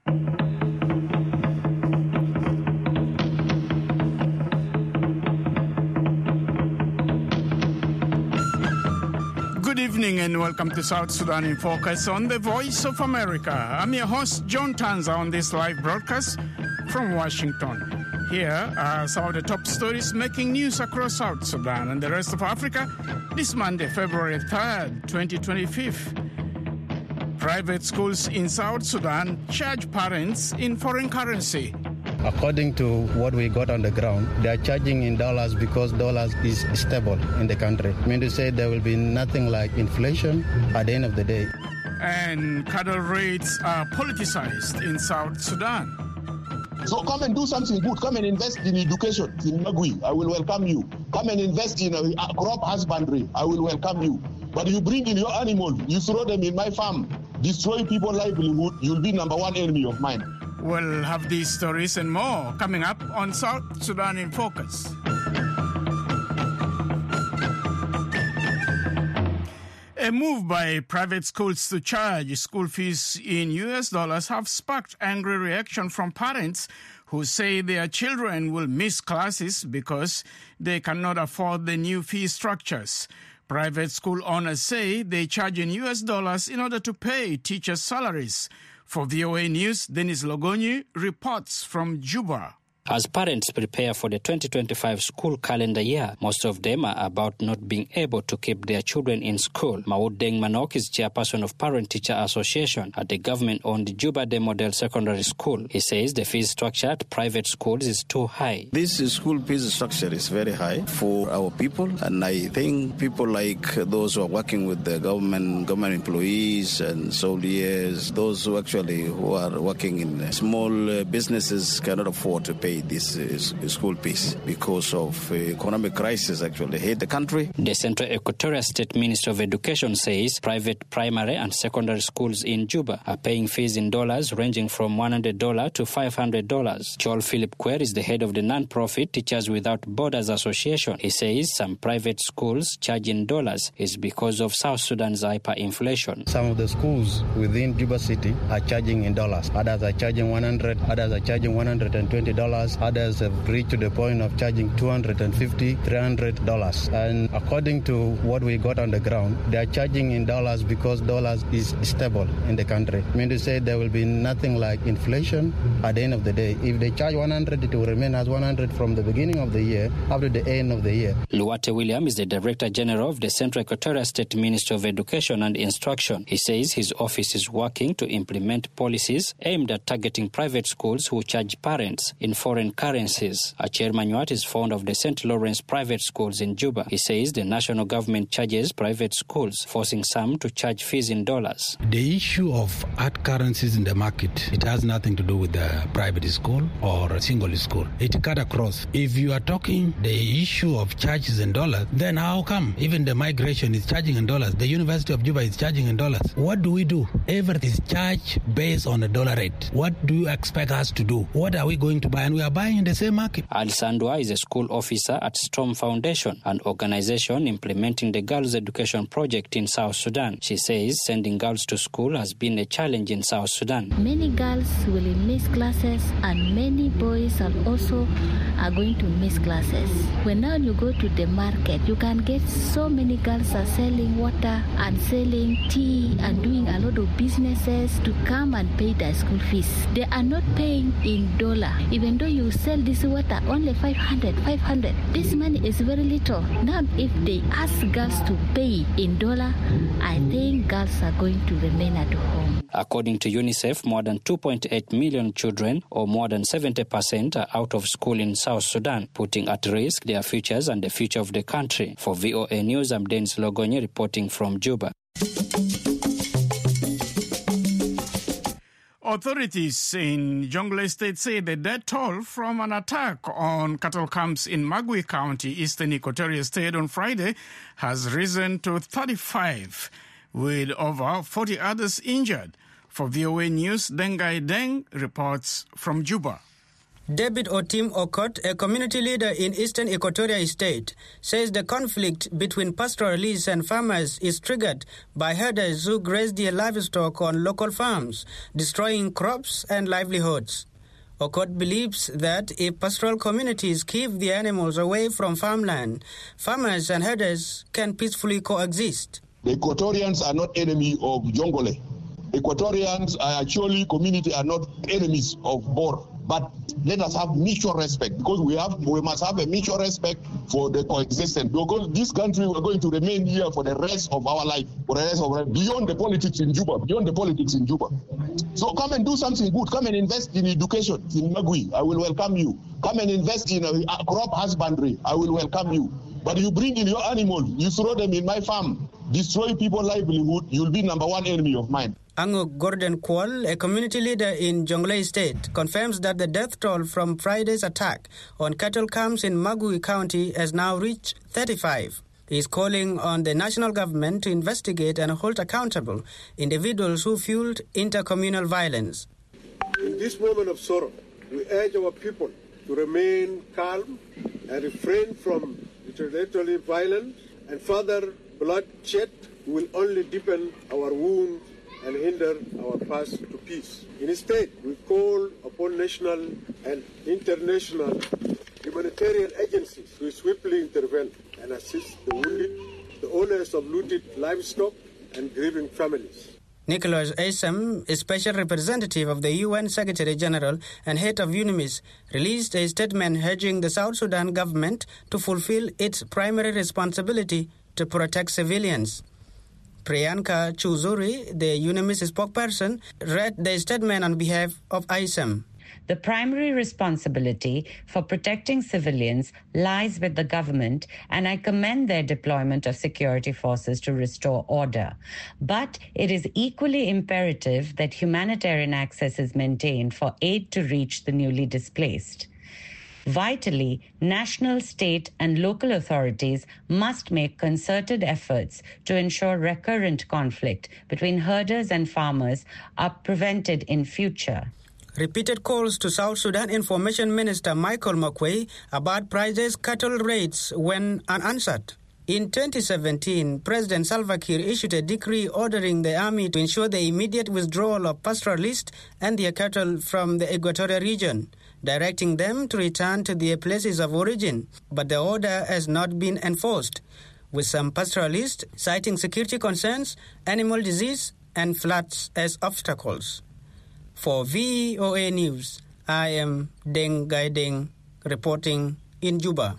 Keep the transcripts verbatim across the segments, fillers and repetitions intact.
Good evening and welcome to South Sudan in Focus on the Voice of America. I'm your host, John Tanza, on this live broadcast from Washington. Here are some of the top stories making news across South Sudan and the rest of Africa this Monday, February third, twenty twenty-five. Private schools in South Sudan charge parents in foreign currency. According to what we got on the ground, they are charging in dollars because dollars is stable in the country. I mean to say there will be nothing like inflation at the end of the day. And cattle rates are politicized in South Sudan. So come and do something good. Come and invest in education in Magui. I will welcome you. Come and invest in uh, crop husbandry. I will welcome you. But you bring in your animal, you throw them in my farm, destroy people's livelihood, you'll be number one enemy of mine. We'll have these stories and more coming up on South Sudan in Focus. A move by private schools to charge school fees in U S dollars have sparked angry reaction from parents who say their children will miss classes because they cannot afford the new fee structures. Private school owners say they charge in U S dollars in order to pay teachers' salaries. For V O A News, Denis Logonyi reports from Juba. As parents prepare for the twenty twenty-five school calendar year, most of them are about not being able to keep their children in school. Maud Deng Manok is chairperson of Parent-Teacher Association at the government-owned Juba De Model Secondary School. He says the fee structure at private schools is too high. This school fees structure is very high for our people, and I think people like those who are working with the government, government employees and soldiers, those who actually who are working in small businesses cannot afford to pay this is school fees because of uh, economic crisis actually hit the country. The Central Equatorial State Minister of Education says private primary and secondary schools in Juba are paying fees in dollars ranging from one hundred dollars to five hundred dollars. Joel Philip Quer is the head of the non-profit Teachers Without Borders Association. He says some private schools charge in dollars is because of South Sudan's hyperinflation. Some of the schools within Juba City are charging in dollars. Others are charging one hundred dollars, others are charging one hundred twenty dollars. Others have reached to the point of charging two hundred fifty dollars, three hundred dollars. And according to what we got on the ground, they are charging in dollars because dollars is stable in the country. I mean to say there will be nothing like inflation at the end of the day. If they charge one hundred, it will remain as one hundred from the beginning of the year up to the end of the year. Luate William is the Director General of the Central Equatorial State Ministry of Education and Instruction. He says his office is working to implement policies aimed at targeting private schools who charge parents in foreign currencies. Acher Manuat is founder of the Saint Lawrence Private Schools in Juba. He says the national government charges private schools, forcing some to charge fees in dollars. The issue of hard currencies in the market, it has nothing to do with the private school or a single school. It cut across. If you are talking the issue of charges in dollars, then how come even the migration is charging in dollars? The University of Juba is charging in dollars. What do we do? Everything is charged based on a dollar rate. What do you expect us to do? What are we going to buy? And we are buying in the same market. Al Sandwa is a school officer at Storm Foundation, an organization implementing the Girls' Education Project in South Sudan. She says sending girls to school has been a challenge in South Sudan. Many girls will miss classes and many boys are also are going to miss classes. When now you go to the market, you can get so many girls are selling water and selling tea and doing a lot of businesses to come and pay their school fees. They are not paying in dollar, even though you sell this water only five hundred, five hundred. This money is very little. Now, if they ask girls to pay in dollar, I think girls are going to remain at home. According to UNICEF, more than two point eight million children, or more than seventy percent, are out of school in South Sudan, putting at risk their futures and the future of the country. For V O A News, I'm Denis Logonyi reporting from Juba. Authorities in Jonglei State say the death toll from an attack on cattle camps in Magui County, Eastern Equatoria State on Friday has risen to thirty-five, with over forty others injured. For V O A News, Dengai Deng reports from Juba. David Otim Okot, a community leader in Eastern Equatoria State, says the conflict between pastoralists and farmers is triggered by herders who graze their livestock on local farms, destroying crops and livelihoods. Okot believes that if pastoral communities keep the animals away from farmland, farmers and herders can peacefully coexist. The Equatorians are not enemy of Jongole. Equatorians are actually community are not enemies of Bor. But let us have mutual respect, because we have we must have a mutual respect for the coexistence. Because this country, we're going to remain here for the rest of our life, for the rest of our life, beyond the politics in Juba, beyond the politics in Juba. So come and do something good. Come and invest in education in Magui. I will welcome you. Come and invest in uh, crop husbandry. I will welcome you. But you bring in your animals, you throw them in my farm, destroy people's livelihood, you'll be number one enemy of mine. Ango Gordon Kwal, a community leader in Jonglei State, confirms that the death toll from Friday's attack on cattle camps in Magui County has now reached thirty-five. He is calling on the national government to investigate and hold accountable individuals who fueled intercommunal violence. In this moment of sorrow, we urge our people to remain calm and refrain from retaliatory violence and further bloodshed will only deepen our wounds and hinder our path to peace. Instead, we call upon national and international humanitarian agencies to swiftly intervene and assist the wounded, the owners of looted livestock, and grieving families. Nicholas Asam, a special representative of the U N Secretary General and head of UNMISS, released a statement urging the South Sudan government to fulfill its primary responsibility to protect civilians. Priyanka Chuzuri, the UNMISS spokesperson, read the statement on behalf of I S A M. The primary responsibility for protecting civilians lies with the government, and I commend their deployment of security forces to restore order. But it is equally imperative that humanitarian access is maintained for aid to reach the newly displaced. Vitally, national, state, and local authorities must make concerted efforts to ensure recurrent conflict between herders and farmers are prevented in future. Repeated calls to South Sudan Information Minister Michael Makwei about prices cattle rates went unanswered. In twenty seventeen, President Salva Kiir issued a decree ordering the army to ensure the immediate withdrawal of pastoralists and their cattle from the Equatorial region, directing them to return to their places of origin. But the order has not been enforced, with some pastoralists citing security concerns, animal disease, and floods as obstacles. For V O A News, I am Deng Gai Deng, reporting in Juba.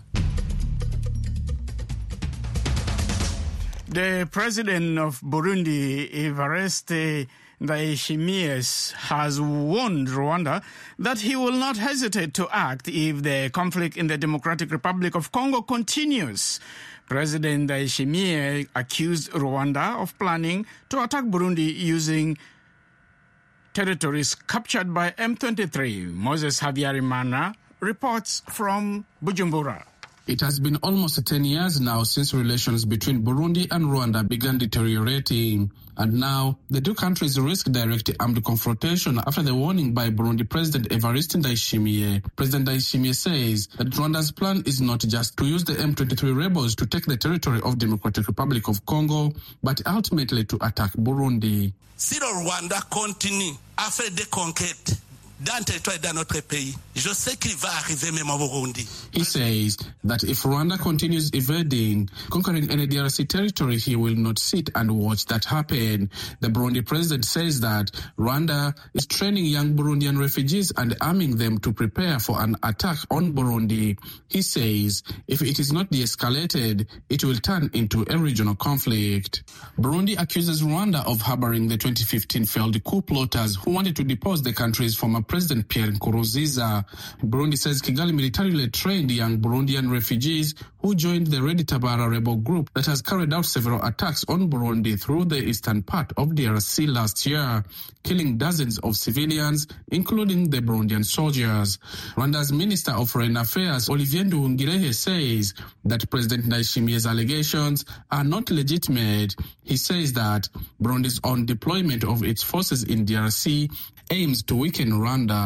The president of Burundi, Evariste Ndayishimiye, has warned Rwanda that he will not hesitate to act if the conflict in the Democratic Republic of Congo continues. President Ndayishimiye accused Rwanda of planning to attack Burundi using territories captured by M twenty-three. Moses Habyarimana reports from Bujumbura. It has been almost ten years now since relations between Burundi and Rwanda began deteriorating. And now, the two countries risk direct armed confrontation after the warning by Burundi President Evariste Ndayishimiye. President Ndayishimiye says that Rwanda's plan is not just to use the M twenty-three rebels to take the territory of Democratic Republic of Congo, but ultimately to attack Burundi. Si le Rwanda continue à faire des conquêtes dans le territoire de notre pays, je sais qu'il va arriver même au Burundi. He says that if Rwanda continues evading, conquering any D R C territory, he will not sit and watch that happen. The Burundi president says that Rwanda is training young Burundian refugees and arming them to prepare for an attack on Burundi. He says if it is not de-escalated, it will turn into a regional conflict. Burundi accuses Rwanda of harboring the twenty fifteen failed coup plotters who wanted to depose the country's former President Pierre Nkurunziza. Burundi says Kigali militarily trained young Burundian refugees who joined the Red Tabara rebel group that has carried out several attacks on Burundi through the eastern part of D R C last year, killing dozens of civilians, including the Burundian soldiers. Rwanda's Minister of Foreign Affairs, Olivier Nduhungirehe, says that President Ndayishimiye's allegations are not legitimate. He says that Burundi's own deployment of its forces in D R C aims to weaken Rwanda.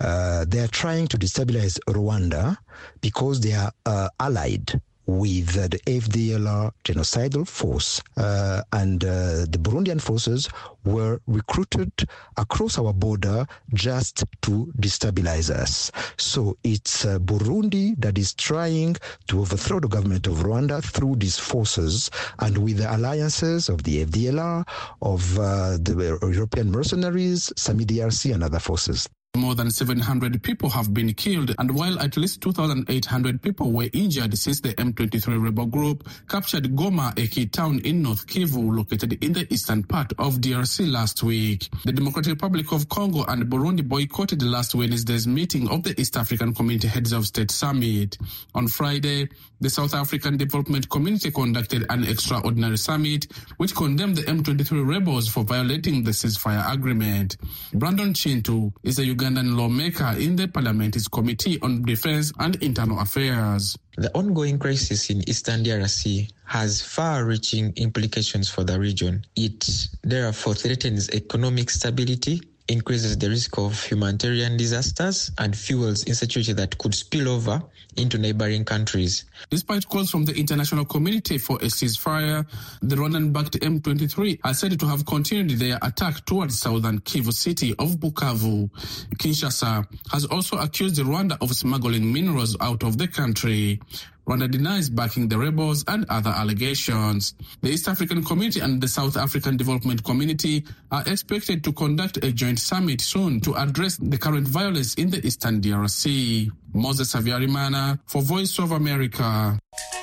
Uh, they are trying to destabilize Rwanda because they are uh, allied with uh, the F D L R genocidal force, uh, and uh, the Burundian forces were recruited across our border just to destabilize us. So it's uh, Burundi that is trying to overthrow the government of Rwanda through these forces, and with the alliances of the F D L R, of uh, the European mercenaries, SAMI D R C, and other forces. More than seven hundred people have been killed, and while at least two thousand eight hundred people were injured since the M twenty-three rebel group captured Goma, a key town in North Kivu located in the eastern part of D R C last week. The Democratic Republic of Congo and Burundi boycotted last Wednesday's meeting of the East African Community Heads of State Summit. On Friday, the South African Development Community conducted an extraordinary summit which condemned the M twenty-three rebels for violating the ceasefire agreement. Brandon Chintu is a Ugandan lawmaker in the Parliament's Committee on Defense and Internal Affairs. The ongoing crisis in Eastern D R C has far-reaching implications for the region. It therefore threatens economic stability, increases the risk of humanitarian disasters, and fuels insecurity that could spill over into neighboring countries. Despite calls from the international community for a ceasefire, the Rwandan-backed M twenty-three are said to have continued their attack towards southern Kivu city of Bukavu. Kinshasa has also accused Rwanda of smuggling minerals out of the country. Rwanda denies backing the rebels and other allegations. The East African Community and the South African Development Community are expected to conduct a joint summit soon to address the current violence in the Eastern D R C. Moses Savyarimana for Voice of America.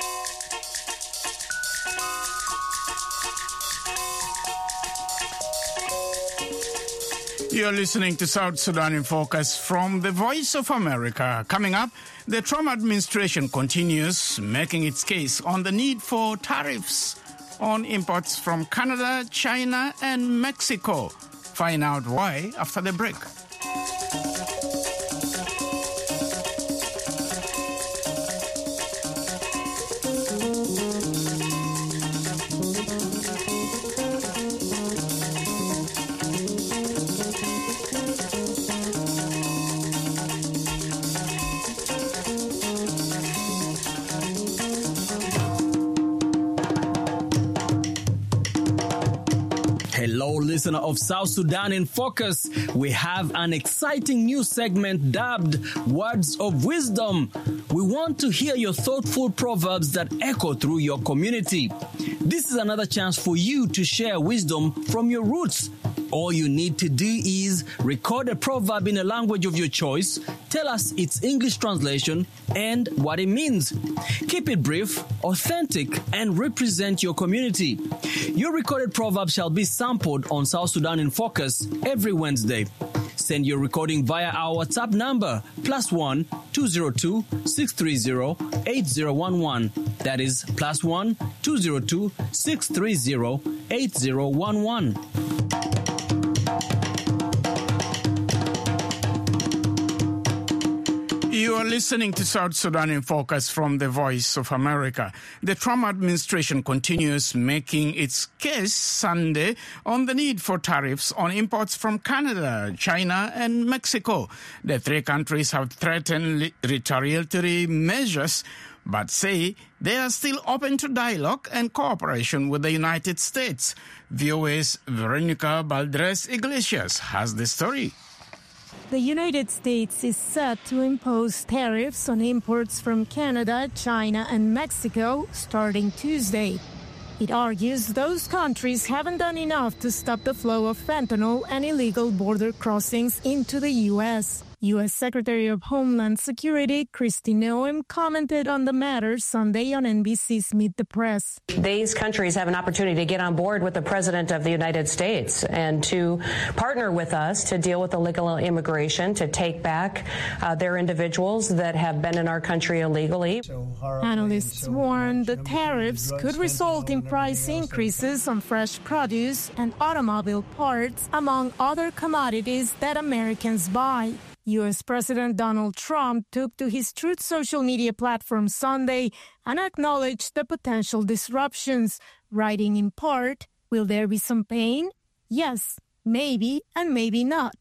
You're listening to South Sudan in Focus from the Voice of America. Coming up, the Trump administration continues making its case on the need for tariffs on imports from Canada, China, and Mexico. Find out why after the break. Hello, listener of South Sudan in Focus. We have an exciting new segment dubbed Words of Wisdom. We want to hear your thoughtful proverbs that echo through your community. This is another chance for you to share wisdom from your roots. All you need to do is record a proverb in a language of your choice, tell us its English translation and what it means. Keep it brief, authentic, and represent your community. Your recorded proverb shall be sampled on South Sudan in Focus every Wednesday. Send your recording via our WhatsApp number, plus one two zero two six three zero eight zero one one. That is plus one two zero two six three zero eight zero one one. You are listening to South Sudan in Focus from the Voice of America. The Trump administration continues making its case Sunday on the need for tariffs on imports from Canada, China, and Mexico. The three countries have threatened retaliatory measures, but say they are still open to dialogue and cooperation with the United States. V O A's Veronica Baldres Iglesias has the story. The United States is set to impose tariffs on imports from Canada, China, and Mexico starting Tuesday. It argues those countries haven't done enough to stop the flow of fentanyl and illegal border crossings into the U S. U S Secretary of Homeland Security Kristi Noem commented on the matter Sunday on N B C's Meet the Press. These countries have an opportunity to get on board with the President of the United States and to partner with us to deal with illegal immigration, to take back uh, their individuals that have been in our country illegally. Analysts warn the tariffs could result in price increases on fresh produce and automobile parts, among other commodities that Americans buy. U S President Donald Trump took to his Truth social media platform Sunday and acknowledged the potential disruptions, writing in part, "Will there be some pain? Yes, maybe, and maybe not.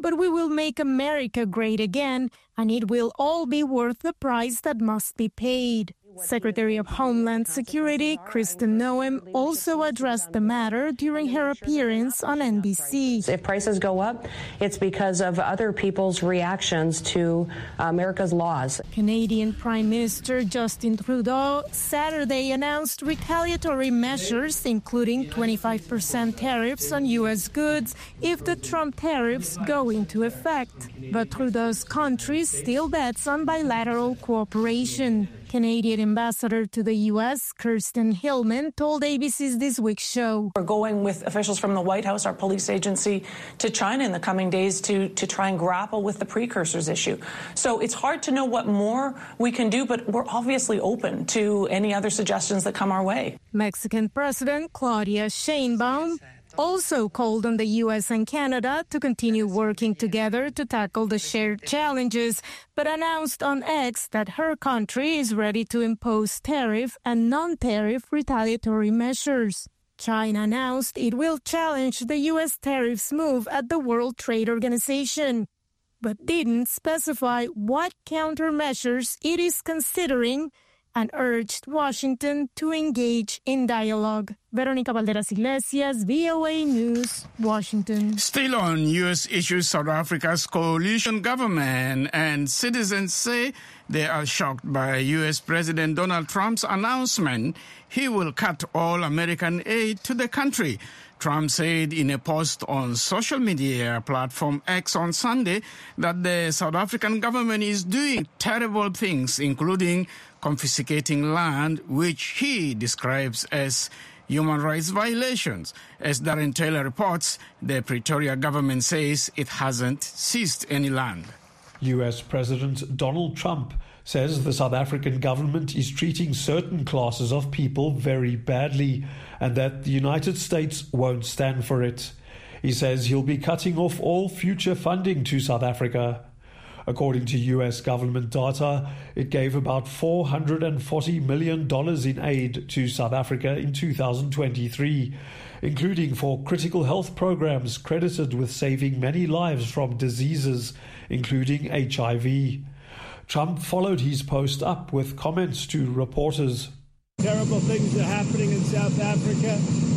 but we will make America great again, and it will all be worth the price that must be paid. Secretary of Homeland Security Kristen Noem also addressed the matter during her appearance on N B C. If prices go up, it's because of other people's reactions to America's laws. Canadian Prime Minister Justin Trudeau Saturday announced retaliatory measures, including twenty-five percent tariffs on U S goods if the Trump tariffs go into effect. But Trudeau's country still bets on bilateral cooperation. Canadian ambassador to the U S, Kirsten Hillman, told A B C's This Week show. We're going with officials from the White House, our police agency, to China in the coming days to, to try and grapple with the precursors issue. So it's hard to know what more we can do, but we're obviously open to any other suggestions that come our way. Mexican President Claudia Sheinbaum also called on the U S and Canada to continue working together to tackle the shared challenges, but announced on X that her country is ready to impose tariff and non-tariff retaliatory measures. China announced it will challenge the U S tariffs move at the World Trade Organization, but didn't specify what countermeasures it is considering and urged Washington to engage in dialogue. Veronica Valderas Iglesias, V O A News, Washington. Still on U S issues, South Africa's coalition government and citizens say they are shocked by U S President Donald Trump's announcement he will cut all American aid to the country. Trump said in a post on social media platform X on Sunday that the South African government is doing terrible things, including confiscating land, which he describes as human rights violations. As Darren Taylor reports, the Pretoria government says it hasn't seized any land. U S President Donald Trump says the South African government is treating certain classes of people very badly and that the United States won't stand for it. He says he'll be cutting off all future funding to South Africa. According to U S government data, it gave about four hundred forty million dollars in aid to South Africa in two thousand twenty-three, including for critical health programs credited with saving many lives from diseases, including H I V. Trump followed his post up with comments to reporters. Terrible things are happening in South Africa.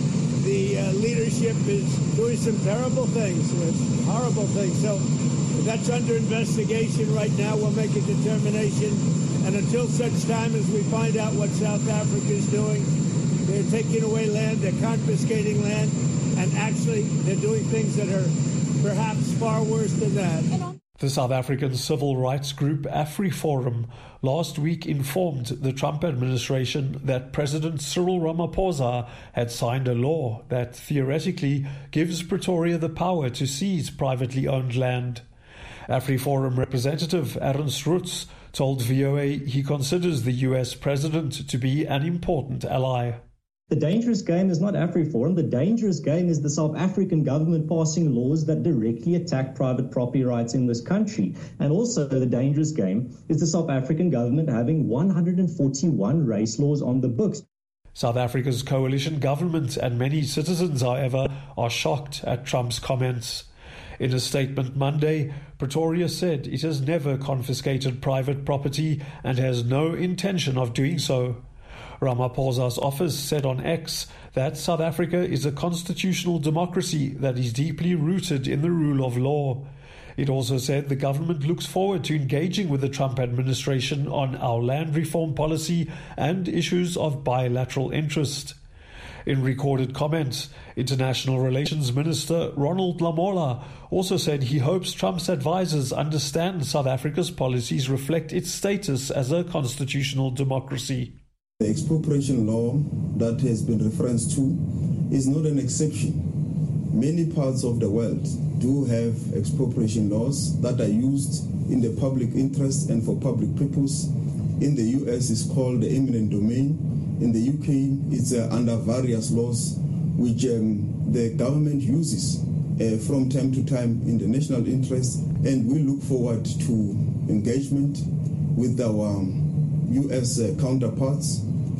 The uh, leadership is doing some terrible things, with horrible things. So that's under investigation right now. We'll make a determination. And until such time as we find out what South Africa is doing, they're taking away land, they're confiscating land, and actually they're doing things that are perhaps far worse than that. The South African civil rights group AfriForum last week informed the Trump administration that President Cyril Ramaphosa had signed a law that theoretically gives Pretoria the power to seize privately owned land. AfriForum representative Ernst Roots told V O A he considers the U S president to be an important ally. The dangerous game is not AfriForum. The dangerous game is the South African government passing laws that directly attack private property rights in this country. And also the dangerous game is the South African government having one hundred forty-one race laws on the books. South Africa's coalition government and many citizens, however, are shocked at Trump's comments. In a statement Monday, Pretoria said it has never confiscated private property and has no intention of doing so. Ramaphosa's office said on X that South Africa is a constitutional democracy that is deeply rooted in the rule of law. It also said the government looks forward to engaging with the Trump administration on our land reform policy and issues of bilateral interest. In recorded comments, International Relations Minister Ronald Lamola also said he hopes Trump's advisers understand South Africa's policies reflect its status as a constitutional democracy. The expropriation law that has been referenced to is not an exception. Many parts of the world do have expropriation laws that are used in the public interest and for public purpose. In the U S, it's called the eminent domain. In the U K, it's uh, under various laws which um, the government uses uh, from time to time in the national interest. And we look forward to engagement with our um, U S uh, counterparts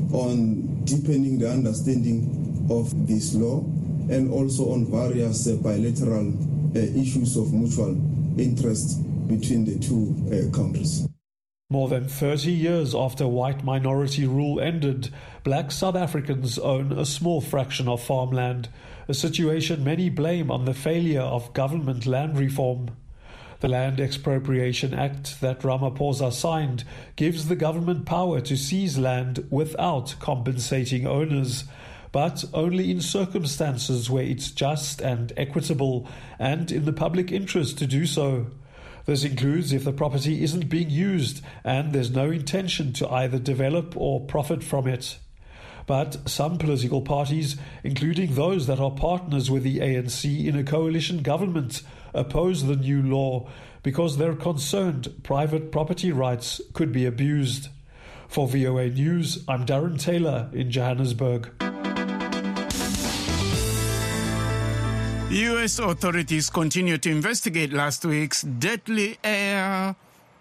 on deepening the understanding of this law and also on various uh, bilateral uh, issues of mutual interest between the two uh, countries. More than thirty years after white minority rule ended, black South Africans own a small fraction of farmland, a situation many blame on the failure of government land reform. The Land Expropriation Act that Ramaphosa signed gives the government power to seize land without compensating owners, but only in circumstances where it's just and equitable and in the public interest to do so. This includes if the property isn't being used and there's no intention to either develop or profit from it. But some political parties, including those that are partners with the A N C in a coalition government, oppose the new law because they're concerned private property rights could be abused. For V O A News, I'm Darren Taylor in Johannesburg. U S authorities continue to investigate last week's deadly air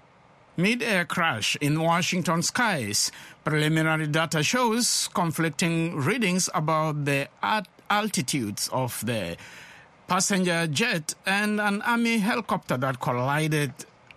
mid-air crash in Washington skies. Preliminary data shows conflicting readings about the altitudes of the passenger jet and an Army helicopter that collided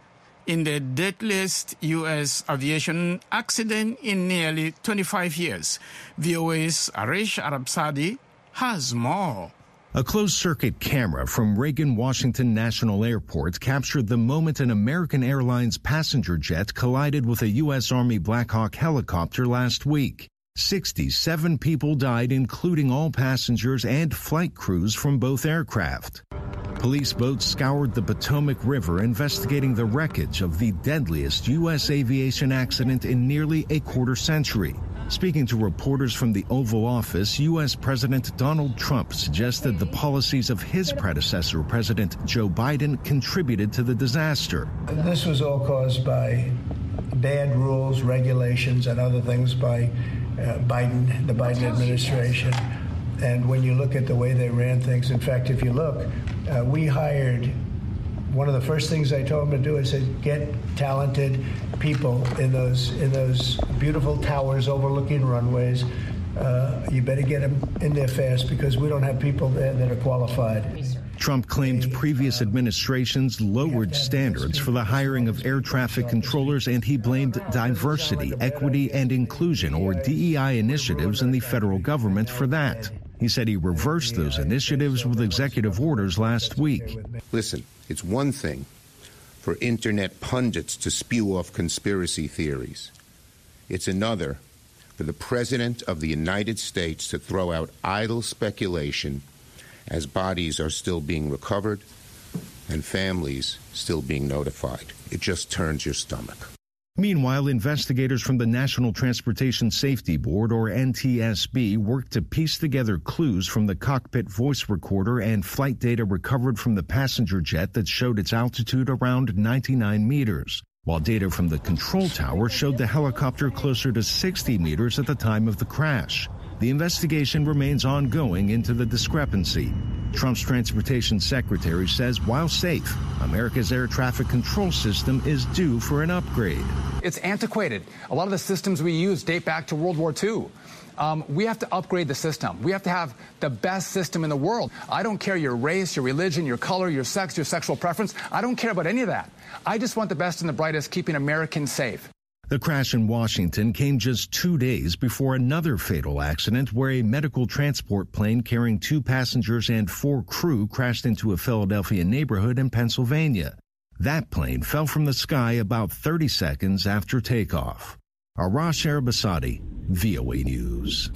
in the deadliest U S aviation accident in nearly twenty-five years. V O A's Arish Arabsadi has more. A closed-circuit camera from Reagan-Washington National Airport captured the moment an American Airlines passenger jet collided with a U S Army Black Hawk helicopter last week. sixty-seven people died, including all passengers and flight crews from both aircraft. Police boats scoured the Potomac River investigating the wreckage of the deadliest U S aviation accident in nearly a quarter century. Speaking to reporters from the Oval Office, U S President Donald Trump suggested the policies of his predecessor, President Joe Biden, contributed to the disaster. This was all caused by bad rules, regulations, and other things by uh, Biden, the Biden administration. And when you look at the way they ran things, in fact, if you look, uh, we hired, one of the first things I told them to do is say, get talented people in those in those beautiful towers overlooking runways. Uh, you better get them in there fast because we don't have people there that are qualified. Trump claimed previous administrations lowered standards for the hiring of air traffic controllers, and he blamed diversity, equity, and inclusion, or D E I initiatives in the federal government for that. He said he reversed those initiatives with executive orders last week. Listen, it's one thing for internet pundits to spew off conspiracy theories. It's another for the President of the United States to throw out idle speculation as bodies are still being recovered and families still being notified. It just turns your stomach. Meanwhile, investigators from the National Transportation Safety Board, or N T S B, worked to piece together clues from the cockpit voice recorder and flight data recovered from the passenger jet that showed its altitude around ninety-nine meters, while data from the control tower showed the helicopter closer to sixty meters at the time of the crash. The investigation remains ongoing into the discrepancy. Trump's transportation secretary says while safe, America's air traffic control system is due for an upgrade. It's antiquated. A lot of the systems we use date back to World War Two. Um, we have to upgrade the system. We have to have the best system in the world. I don't care your race, your religion, your color, your sex, your sexual preference. I don't care about any of that. I just want the best and the brightest keeping Americans safe. The crash in Washington came just two days before another fatal accident where a medical transport plane carrying two passengers and four crew crashed into a Philadelphia neighborhood in Pennsylvania. That plane fell from the sky about thirty seconds after takeoff. Arash Arabasadi, V O A News.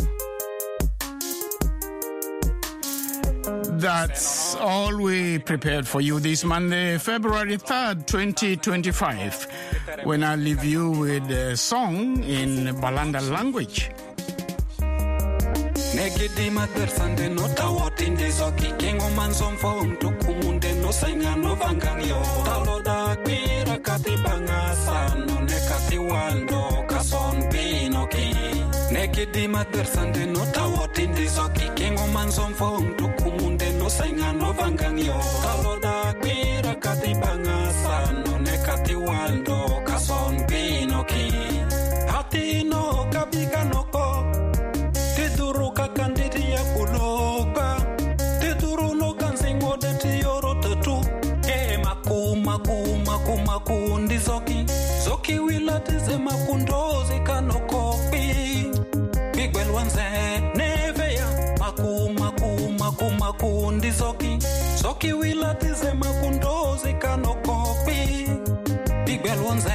That's all we prepared for you this Monday, February third, twenty twenty-five, when I leave you with a song in Balanda language. Nekidi matersande no tawotin disoki kengo mansom fong to kumunde no senga no vangangyo taloda kwira katibanga sano nekati waldo kason binoki hati no kabiga noko tiduru kakanditi ya kuloka tiduru no kansingo de tioro tatu e makuma maku maku maku ndi zoki zoki wilatize makundozi kanokopi bigwel wanze neveya maku maku maku maku ndi zoki zoki wilatize makundozi kanokopi bigwel wanze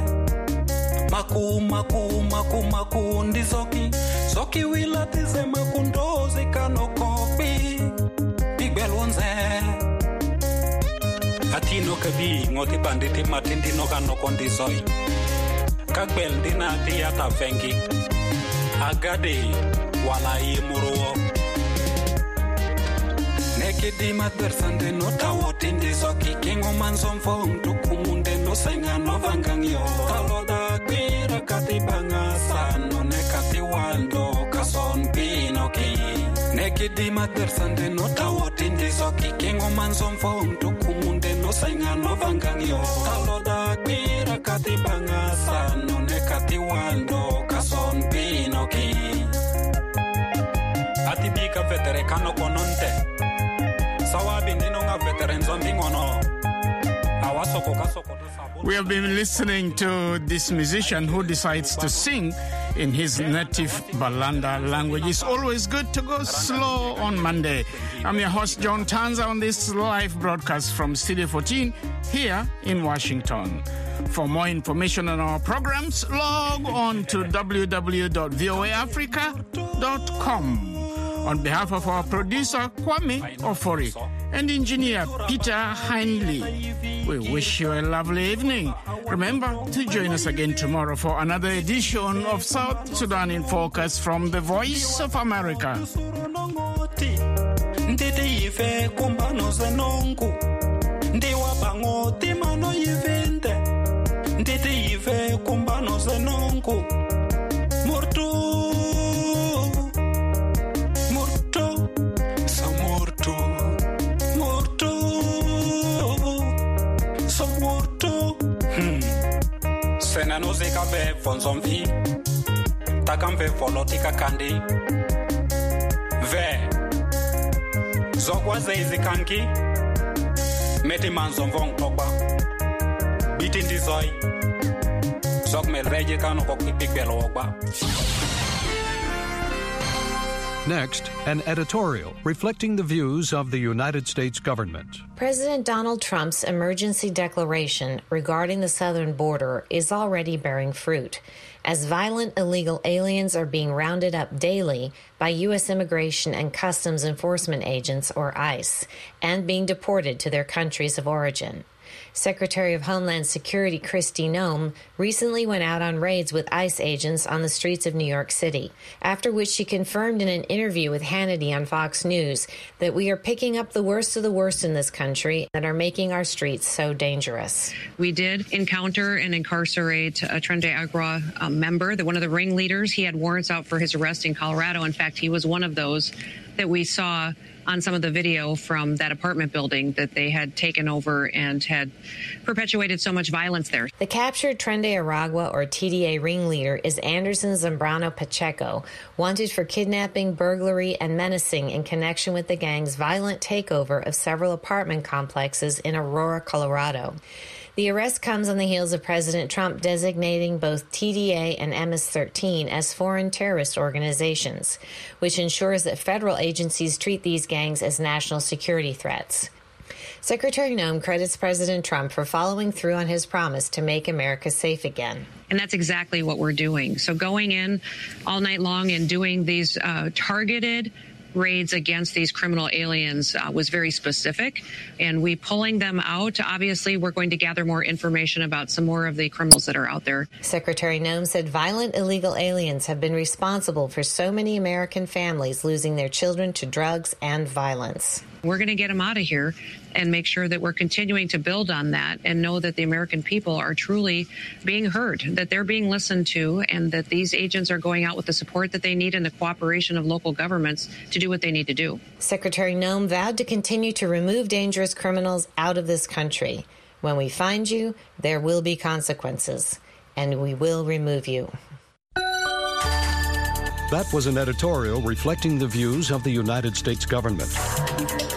maku maku maku maku ndi zoki zoki wilatize makundozi kanokopi bigwel wanze atino kabi ngoti banditi matindino kanokondizoi kagbel dina tiata vengi agade wala imuruo nekidi matersande no tawotindi soki kingo manzomfo ntukumunde no senga no vangangyo taloda kwira katibanga sano nekati waldo kason pinoki nekidi matersande no tawotindi soki kingo manzomfo ntukumunde no senga no vangangyo taloda kwira katibanga sano nekati waldo kason pinoki atibika vetere kano kononte sawabi ndino nga vetere nzombi ngono awasoko kasoko. We have been listening to this musician who decides to sing in his native Balanda language. It's always good to go slow on Monday. I'm your host, John Tanza, on this live broadcast from Studio fourteen here in Washington. For more information on our programs, log on to w w w dot v o a africa dot com. On behalf of our producer, Kwame Ofori, and engineer Peter Heinley, we wish you a lovely evening. Remember to join us again tomorrow for another edition of South Sudan in Focus from the Voice of America. Senano zeka ve fonzomvi takam ve volotika kandi ve zokwa zeizi kanki meti manzomvong tokba bitindi zoi zok mel reje kano kokipik belogba. Next, an editorial reflecting the views of the United States government. President Donald Trump's emergency declaration regarding the southern border is already bearing fruit, as violent illegal aliens are being rounded up daily by U S Immigration and Customs Enforcement agents, or ICE, and being deported to their countries of origin. Secretary of Homeland Security Kristi Noem recently went out on raids with ICE agents on the streets of New York City, after which she confirmed in an interview with Hannity on Fox News that we are picking up the worst of the worst in this country that are making our streets so dangerous. We did encounter and incarcerate a Trende Agua um, member, the, one of the ringleaders. He had warrants out for his arrest in Colorado. In fact, he was one of those that we saw on some of the video from that apartment building that they had taken over and had perpetuated so much violence there. The captured Trende Aragua, or T D A ringleader, is Anderson Zambrano Pacheco, wanted for kidnapping, burglary, and menacing in connection with the gang's violent takeover of several apartment complexes in Aurora, Colorado. The arrest comes on the heels of President Trump designating both T D A and M S thirteen as foreign terrorist organizations, which ensures that federal agencies treat these gangs as national security threats. Secretary Noem credits President Trump for following through on his promise to make America safe again. And that's exactly what we're doing. So going in all night long and doing these uh, targeted raids against these criminal aliens uh, was very specific, and we pulling them out. Obviously, we're going to gather more information about some more of the criminals that are out there. Secretary Noem said violent illegal aliens have been responsible for so many American families losing their children to drugs and violence. We're going to get them out of here and make sure that we're continuing to build on that and know that the American people are truly being heard, that they're being listened to, and that these agents are going out with the support that they need and the cooperation of local governments to do what they need to do. Secretary Noem vowed to continue to remove dangerous criminals out of this country. When we find you, there will be consequences, and we will remove you. That was an editorial reflecting the views of the United States government.